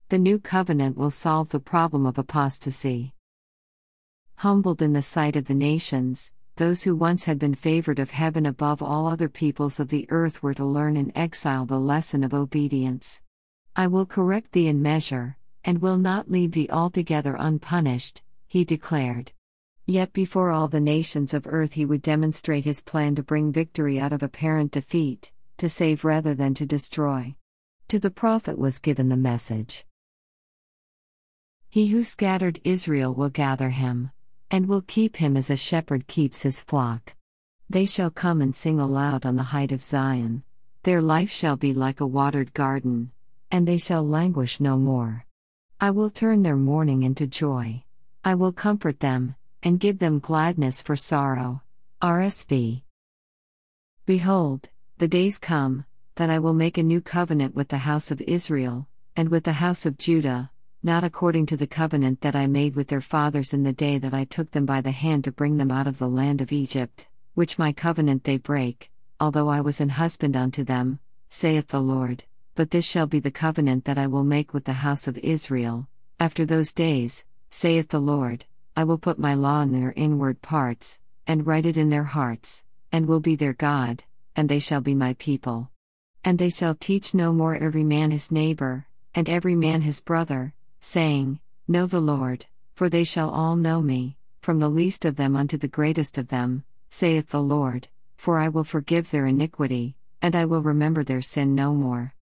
The new covenant will solve the problem of apostasy. Humbled in the sight of the nations, those who once had been favored of heaven above all other peoples of the earth were to learn in exile the lesson of obedience. I will correct thee in measure, and will not leave thee altogether unpunished, he declared. Yet before all the nations of earth he would demonstrate his plan to bring victory out of apparent defeat, to save rather than to destroy. To the prophet was given the message. He who scattered Israel will gather him, and will keep him as a shepherd keeps his flock. They shall come and sing aloud on the height of Zion. Their life shall be like a watered garden, and they shall languish no more. I will turn their mourning into joy. I will comfort them, and give them gladness for sorrow. RSV. Behold, the days come, that I will make a new covenant with the house of Israel, and with the house of Judah, not according to the covenant that I made with their fathers in the day that I took them by the hand to bring them out of the land of Egypt, which my covenant they break, although I was an husband unto them, saith the Lord. But this shall be the covenant that I will make with the house of Israel. After those days, saith the Lord, I will put my law in their inward parts, and write it in their hearts, and will be their God, and they shall be my people. And they shall teach no more every man his neighbor, and every man his brother, saying, Know the Lord, for they shall all know me, from the least of them unto the greatest of them, saith the Lord, for I will forgive their iniquity, and I will remember their sin no more.